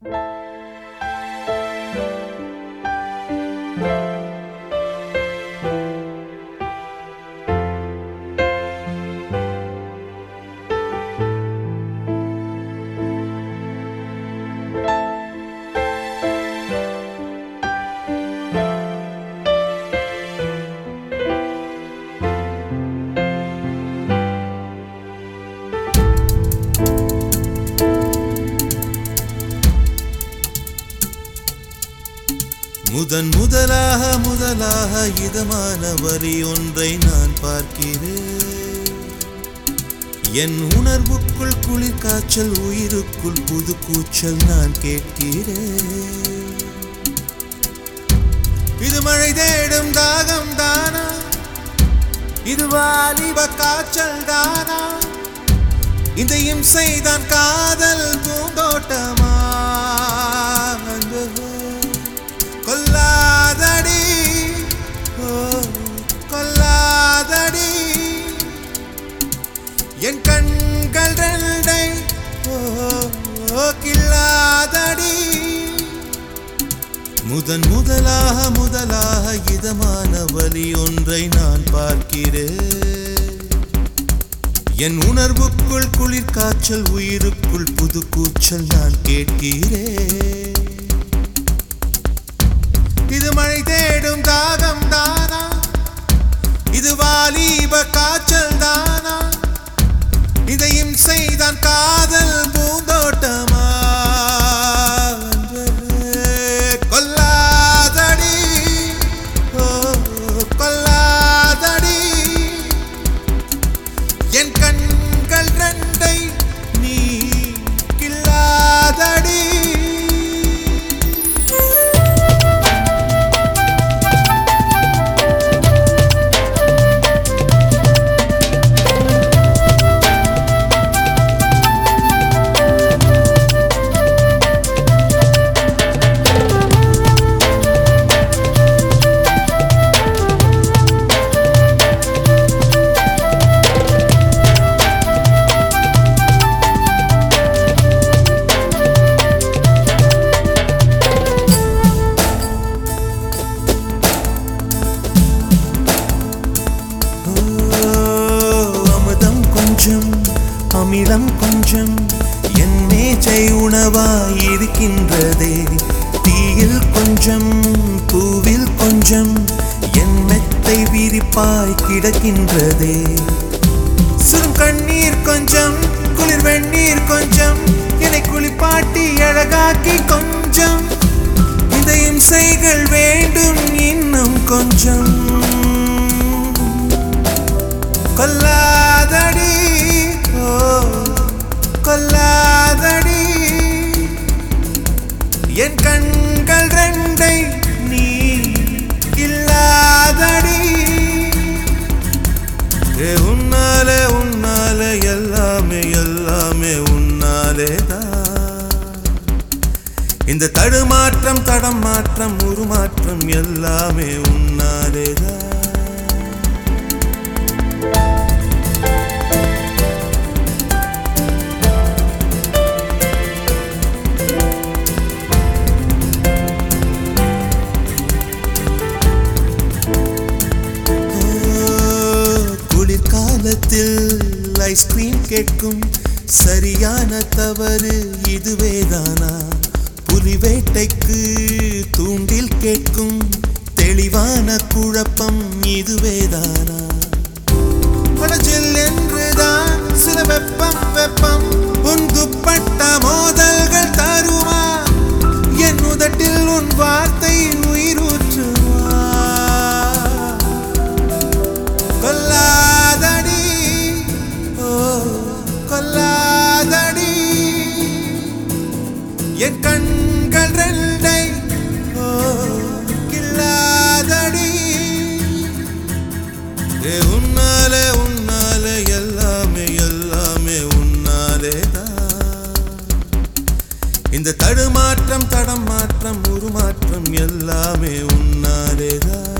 முதலாக இதமான வரி ஒன்றை நான் பார்க்கிறேன். என் உணர்வுக்குள் குளிர் காய்ச்சல், உயிருக்குள் புது கூச்சல் நான் கேட்கிறேன். இது மழை தேடும் தாகம் தானா? இது வாலிப காய்ச்சல் தானா? இந்த இம்சைதான் காதல் பூந்தோட்டமா? கொல்லாதடி கொல்லாதடி என் கண்கள் ரெண்டை கில்லாதடி. முதலாக இதமான வலி ஒன்றை நான் பார்க்கிறேன். என் உணர்வுக்குள் குளிர் காய்ச்சல், உயிருக்குள் புது கூச்சல் நான் கேட்கிறேன். இது மழை தேடும் தாகம் தானா? இது வாலிப காய்ச்சல் தானா? இந்த இம்சைதான் காதல் பூந்தோட்டமா? கொல்லாதடி கொல்லாதடி என் கண்கள் ரெண்டை நீ கில்லாதடி. அமிலம் கொஞ்சம் என் மேஜை உணவாயிருக்கின்றதே. தீயில் கொஞ்சம் பூவில் கொஞ்சம் என் மெத்தை விரிப்பாய் கிடக்கின்றதே. சுரும் கண்ணீர் கொஞ்சம் குளிர் வெந்நீர் கொஞ்சம் என்னை குளிப்பாட்டி அழகாக்கி கொஞ்சம். இந்த இம்சைகள் வேண்டும் இன்னும் கொஞ்சம். கொல்லாதடி கொல்லாதடி என் கண்கள் ரெண்டை நீ இல்லாதடி. உன்னாலே உன்னாலே எல்லாமே எல்லாமே உன்னாலேதான். இந்த தடுமாற்றம் தடம் மாற்றம் உருமாற்றம் எல்லாமே உன்னாலேதான். ஐஸ்கிரீம் கேட்கும் சரியான தவறு இதுவேதானா? புலி வேட்டைக்கு தூண்டில் கேட்கும் தெளிவான குழப்பம் இதுவேதானா? மனசில் என்றுதான் சில வெப்பம் வெப்பம் உன் துப்பட்ட மோதல்கள் தருமா? என் உதட்டில் உன் வார்த்தை உயிரூற்றுமா? கொல்லாதடி கொல்லாதடி என் கண்கள் ரெண்டை கில்லாதடி. உன்னாலே உன்னாலே எல்லாமே எல்லாமே உன்னாலேதான். இந்த தடுமாற்றம் தடம் மாற்றம் உருமாற்றம் எல்லாமே உன்னாலேதான்.